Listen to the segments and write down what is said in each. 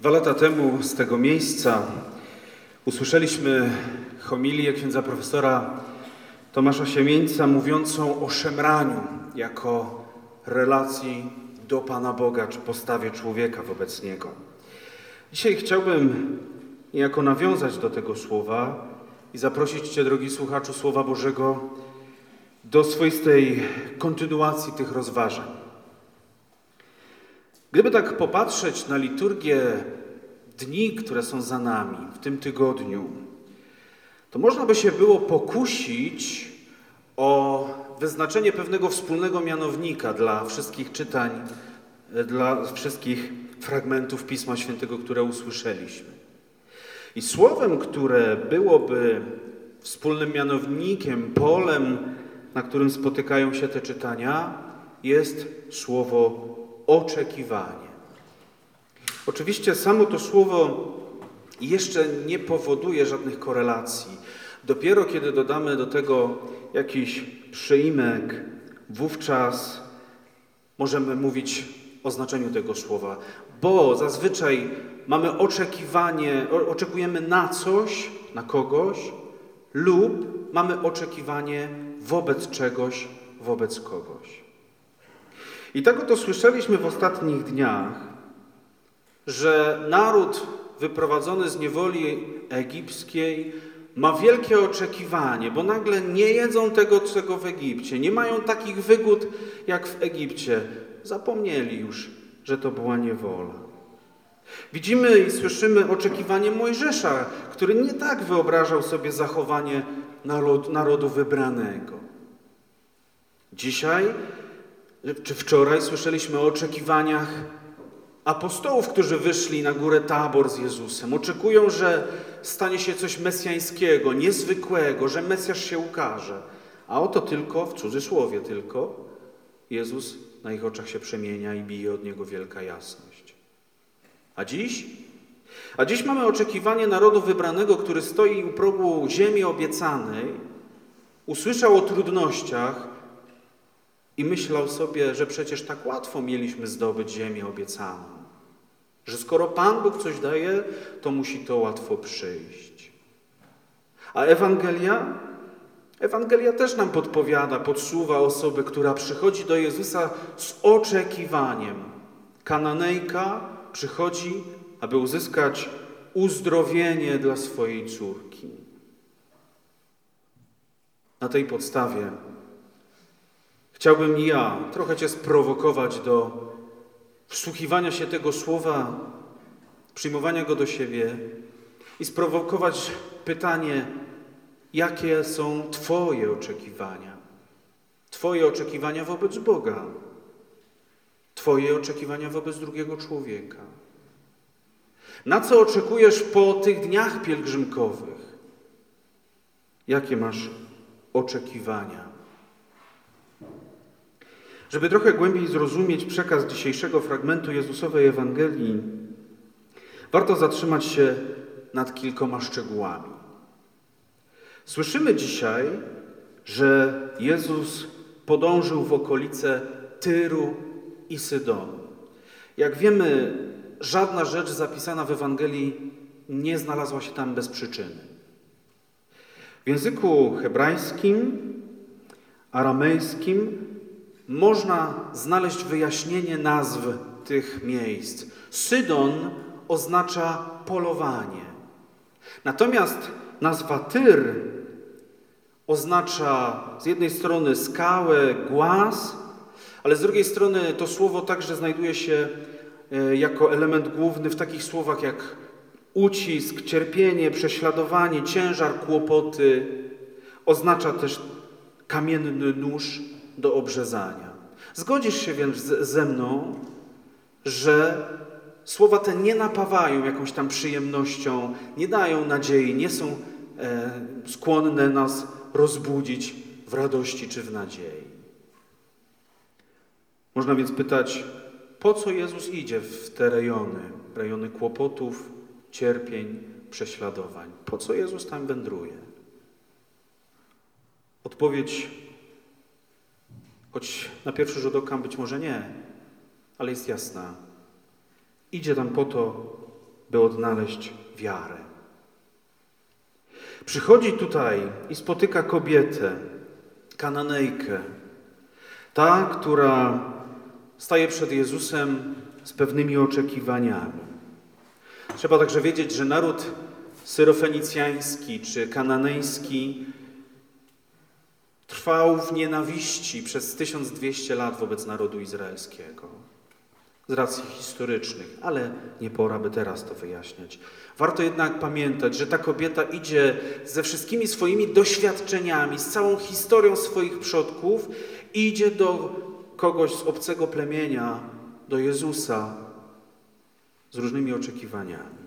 2 lata temu z tego miejsca usłyszeliśmy homilię księdza profesora Tomasza Siemieńca mówiącą o szemraniu jako relacji do Pana Boga, czy postawie człowieka wobec Niego. Dzisiaj chciałbym niejako nawiązać do tego słowa i zaprosić Cię, drogi słuchaczu Słowa Bożego, do swoistej kontynuacji tych rozważań. Gdyby tak popatrzeć na liturgię dni, które są za nami w tym tygodniu, to można by się było pokusić o wyznaczenie pewnego wspólnego mianownika dla wszystkich czytań, dla wszystkich fragmentów Pisma Świętego, które usłyszeliśmy. I słowem, które byłoby wspólnym mianownikiem, polem, na którym spotykają się te czytania, jest słowo oczekiwanie. Oczywiście samo to słowo jeszcze nie powoduje żadnych korelacji. Dopiero kiedy dodamy do tego jakiś przyimek, wówczas możemy mówić o znaczeniu tego słowa. Bo zazwyczaj mamy oczekiwanie, oczekujemy na coś, na kogoś, lub mamy oczekiwanie wobec czegoś, wobec kogoś. I tak oto słyszeliśmy w ostatnich dniach, że naród wyprowadzony z niewoli egipskiej ma wielkie oczekiwanie, bo nagle nie jedzą tego, czego w Egipcie, nie mają takich wygód jak w Egipcie. Zapomnieli już, że to była niewola. Widzimy i słyszymy oczekiwanie Mojżesza, który nie tak wyobrażał sobie zachowanie narodu wybranego. Dzisiaj czy wczoraj słyszeliśmy o oczekiwaniach apostołów, którzy wyszli na górę Tabor z Jezusem. Oczekują, że stanie się coś mesjańskiego, niezwykłego, że Mesjasz się ukaże. A oto tylko, w cudzysłowie tylko, Jezus na ich oczach się przemienia i bije od Niego wielka jasność. A dziś? A dziś mamy oczekiwanie narodu wybranego, który stoi u progu ziemi obiecanej, usłyszał o trudnościach, i myślał sobie, że przecież tak łatwo mieliśmy zdobyć ziemię obiecaną. Że skoro Pan Bóg coś daje, to musi to łatwo przyjść. A Ewangelia? Ewangelia też nam podpowiada, podsuwa osobę, która przychodzi do Jezusa z oczekiwaniem. Kananejka przychodzi, aby uzyskać uzdrowienie dla swojej córki. Na tej podstawie chciałbym i ja trochę Cię sprowokować do wsłuchiwania się tego słowa, przyjmowania go do siebie i sprowokować pytanie, jakie są Twoje oczekiwania? Twoje oczekiwania wobec Boga, Twoje oczekiwania wobec drugiego człowieka. Na co oczekujesz po tych dniach pielgrzymkowych? Jakie masz oczekiwania? Żeby trochę głębiej zrozumieć przekaz dzisiejszego fragmentu Jezusowej Ewangelii, warto zatrzymać się nad kilkoma szczegółami. Słyszymy dzisiaj, że Jezus podążył w okolice Tyru i Sydonu. Jak wiemy, żadna rzecz zapisana w Ewangelii nie znalazła się tam bez przyczyny. W języku hebrajskim, aramejskim można znaleźć wyjaśnienie nazw tych miejsc. Sydon oznacza polowanie. Natomiast nazwa Tyr oznacza z jednej strony skałę, głaz, ale z drugiej strony to słowo także znajduje się jako element główny w takich słowach jak ucisk, cierpienie, prześladowanie, ciężar, kłopoty. Oznacza też kamienny nóż do obrzezania. Zgodzisz się więc ze mną, że słowa te nie napawają jakąś tam przyjemnością, nie dają nadziei, nie są skłonne nas rozbudzić w radości czy w nadziei. Można więc pytać, po co Jezus idzie w te rejony kłopotów, cierpień, prześladowań? Po co Jezus tam wędruje? Odpowiedź, choć na pierwszy rzut oka być może nie, ale jest jasna. Idzie tam po to, by odnaleźć wiarę. Przychodzi tutaj i spotyka kobietę, Kananejkę, ta, która staje przed Jezusem z pewnymi oczekiwaniami. Trzeba także wiedzieć, że naród syrofenicjański czy kananejski trwał w nienawiści przez 1200 lat wobec narodu izraelskiego. Z racji historycznych, ale nie pora by teraz to wyjaśniać. Warto jednak pamiętać, że ta kobieta idzie ze wszystkimi swoimi doświadczeniami, z całą historią swoich przodków i idzie do kogoś z obcego plemienia, do Jezusa z różnymi oczekiwaniami.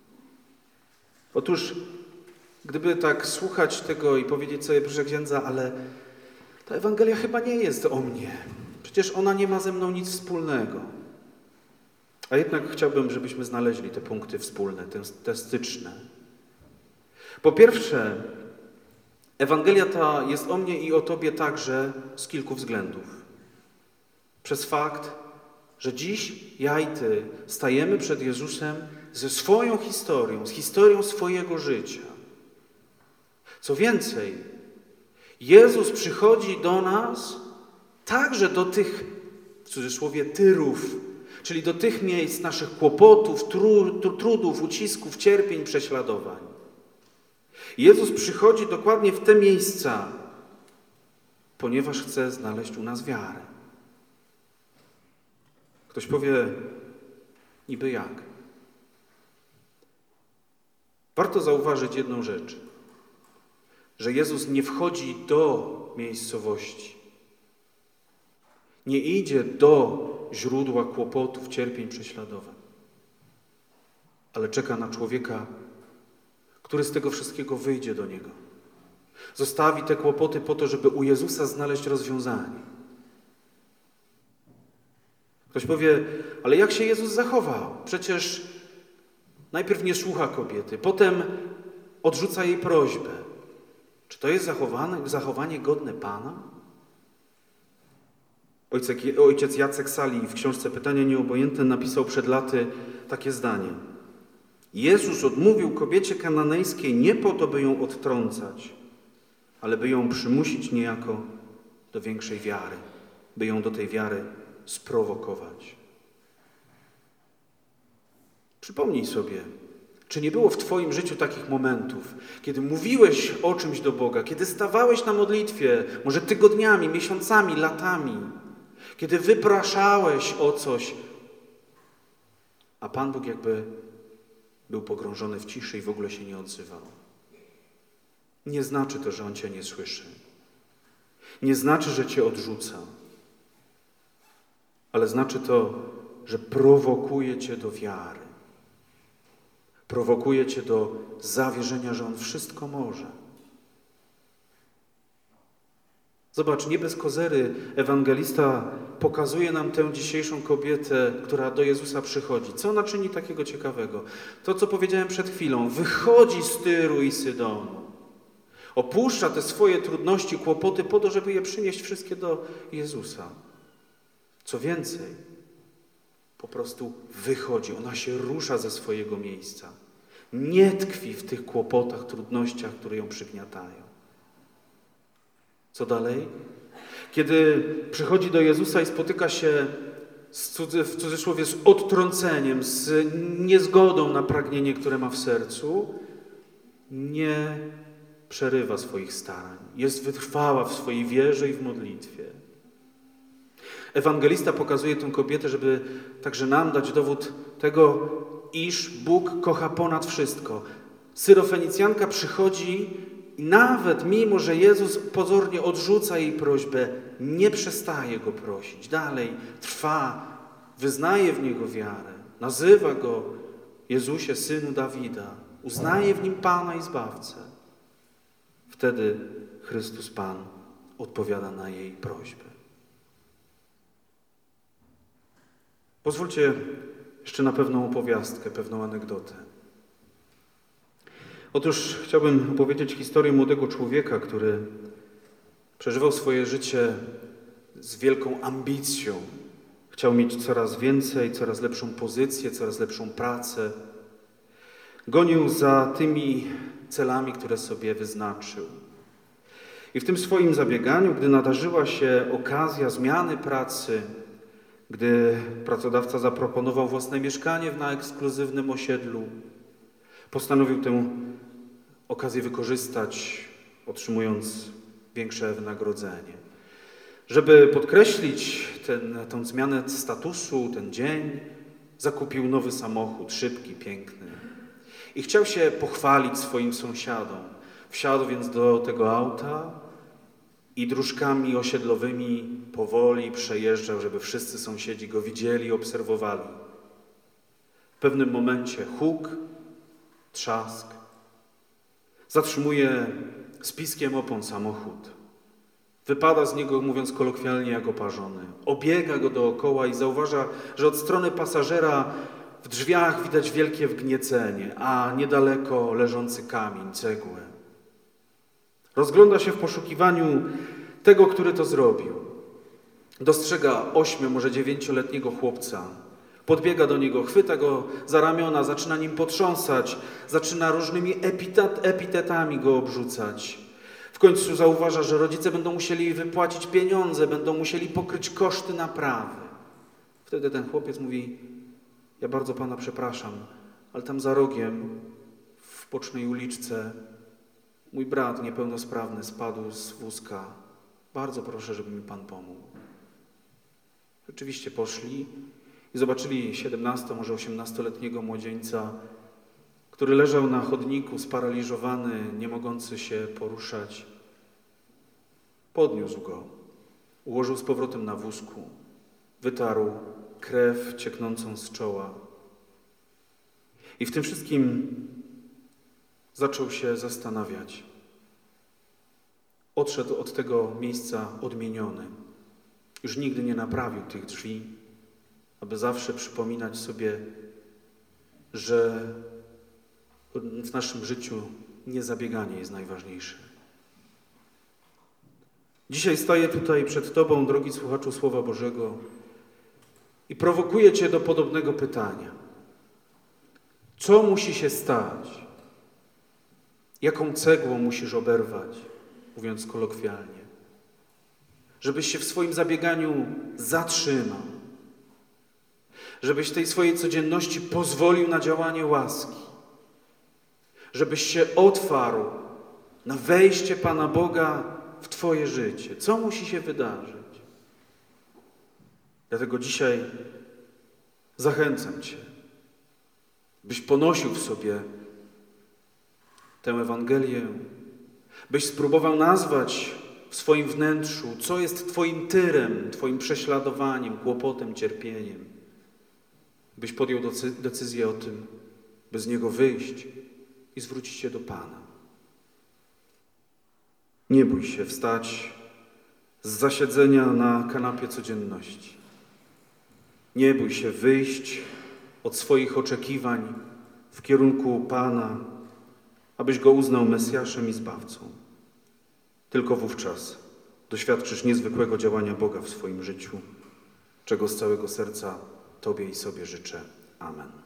Otóż, gdyby tak słuchać tego i powiedzieć sobie, proszę księdza, ale ta Ewangelia chyba nie jest o mnie. Przecież ona nie ma ze mną nic wspólnego. A jednak chciałbym, żebyśmy znaleźli te punkty wspólne, te styczne. Po pierwsze, Ewangelia ta jest o mnie i o tobie także z kilku względów. Przez fakt, że dziś ja i ty stajemy przed Jezusem ze swoją historią, z historią swojego życia. Co więcej, Jezus przychodzi do nas także do tych, w cudzysłowie, tyrów, czyli do tych miejsc naszych kłopotów, trudów, ucisków, cierpień, prześladowań. Jezus przychodzi dokładnie w te miejsca, ponieważ chce znaleźć u nas wiarę. Ktoś powie, niby jak? Warto zauważyć jedną rzecz, że Jezus nie wchodzi do miejscowości, nie idzie do źródła kłopotów, cierpień, prześladowań, ale czeka na człowieka, który z tego wszystkiego wyjdzie do Niego. Zostawi te kłopoty po to, żeby u Jezusa znaleźć rozwiązanie. Ktoś powie, ale jak się Jezus zachował? Przecież najpierw nie słucha kobiety, potem odrzuca jej prośbę. Czy to jest zachowanie godne Pana? Ojciec Jacek Sali w książce Pytania nieobojętne napisał przed laty takie zdanie. Jezus odmówił kobiecie kananejskiej nie po to, by ją odtrącać, ale by ją przymusić niejako do większej wiary, by ją do tej wiary sprowokować. Przypomnij sobie, czy nie było w twoim życiu takich momentów, kiedy mówiłeś o czymś do Boga, kiedy stawałeś na modlitwie, może tygodniami, miesiącami, latami, kiedy wypraszałeś o coś, a Pan Bóg jakby był pogrążony w ciszy i w ogóle się nie odzywał. Nie znaczy to, że On cię nie słyszy. Nie znaczy, że cię odrzuca. Ale znaczy to, że prowokuje cię do wiary. Prowokuje cię do zawierzenia, że On wszystko może. Zobacz, nie bez kozery ewangelista pokazuje nam tę dzisiejszą kobietę, która do Jezusa przychodzi. Co ona czyni takiego ciekawego? To, co powiedziałem przed chwilą. Wychodzi z Tyru i Sydonu. Opuszcza te swoje trudności, kłopoty po to, żeby je przynieść wszystkie do Jezusa. Co więcej, po prostu wychodzi. Ona się rusza ze swojego miejsca. Nie tkwi w tych kłopotach, trudnościach, które ją przygniatają. Co dalej? Kiedy przychodzi do Jezusa i spotyka się w cudzysłowie z odtrąceniem, z niezgodą na pragnienie, które ma w sercu, nie przerywa swoich starań. Jest wytrwała w swojej wierze i w modlitwie. Ewangelista pokazuje tę kobietę, żeby także nam dać dowód tego, iż Bóg kocha ponad wszystko. Syrofenicjanka przychodzi i nawet mimo, że Jezus pozornie odrzuca jej prośbę, nie przestaje Go prosić. Dalej trwa, wyznaje w Niego wiarę, nazywa Go Jezusie, Synu Dawida, uznaje w Nim Pana i Zbawcę. Wtedy Chrystus Pan odpowiada na jej prośbę. Pozwólcie jeszcze na pewną opowiastkę, pewną anegdotę. Otóż chciałbym opowiedzieć historię młodego człowieka, który przeżywał swoje życie z wielką ambicją. Chciał mieć coraz więcej, coraz lepszą pozycję, coraz lepszą pracę. Gonił za tymi celami, które sobie wyznaczył. I w tym swoim zabieganiu, gdy nadarzyła się okazja zmiany pracy, gdy pracodawca zaproponował własne mieszkanie na ekskluzywnym osiedlu, postanowił tę okazję wykorzystać, otrzymując większe wynagrodzenie. Żeby podkreślić tę zmianę statusu, ten dzień, zakupił nowy samochód, szybki, piękny. I chciał się pochwalić swoim sąsiadom. Wsiadł więc do tego auta i dróżkami osiedlowymi powoli przejeżdżał, żeby wszyscy sąsiedzi go widzieli i obserwowali. W pewnym momencie huk, trzask. Zatrzymuje z piskiem opon samochód. Wypada z niego, mówiąc kolokwialnie, jak oparzony. Obiega go dookoła i zauważa, że od strony pasażera w drzwiach widać wielkie wgniecenie, a niedaleko leżący kamień, cegłę. Rozgląda się w poszukiwaniu tego, który to zrobił. Dostrzega 8, może 9-letniego chłopca. Podbiega do niego, chwyta go za ramiona, zaczyna nim potrząsać, zaczyna różnymi epitetami go obrzucać. W końcu zauważa, że rodzice będą musieli wypłacić pieniądze, będą musieli pokryć koszty naprawy. Wtedy ten chłopiec mówi: ja bardzo pana przepraszam, ale tam za rogiem, w bocznej uliczce, mój brat niepełnosprawny spadł z wózka. Bardzo proszę, żeby mi pan pomógł. Rzeczywiście poszli i zobaczyli 17, może 18-letniego młodzieńca, który leżał na chodniku sparaliżowany, nie mogący się poruszać. Podniósł go, ułożył z powrotem na wózku, wytarł krew cieknącą z czoła. I w tym wszystkim zaczął się zastanawiać. Odszedł od tego miejsca odmieniony. Już nigdy nie naprawił tych drzwi, aby zawsze przypominać sobie, że w naszym życiu nie zabieganie jest najważniejsze. Dzisiaj staję tutaj przed Tobą, drogi słuchaczu Słowa Bożego, i prowokuję Cię do podobnego pytania. Co musi się stać? Jaką cegłą musisz oberwać, mówiąc kolokwialnie, żebyś się w swoim zabieganiu zatrzymał, żebyś w tej swojej codzienności pozwolił na działanie łaski, żebyś się otwarł na wejście Pana Boga w Twoje życie. Co musi się wydarzyć? Dlatego dzisiaj zachęcam Cię, byś ponosił w sobie tę Ewangelię, byś spróbował nazwać w swoim wnętrzu, co jest Twoim tyrem, Twoim prześladowaniem, kłopotem, cierpieniem. Byś podjął decyzję o tym, by z niego wyjść i zwrócić się do Pana. Nie bój się wstać z zasiedzenia na kanapie codzienności. Nie bój się wyjść od swoich oczekiwań w kierunku Pana, abyś Go uznał Mesjaszem i Zbawcą. Tylko wówczas doświadczysz niezwykłego działania Boga w swoim życiu, czego z całego serca Tobie i sobie życzę. Amen.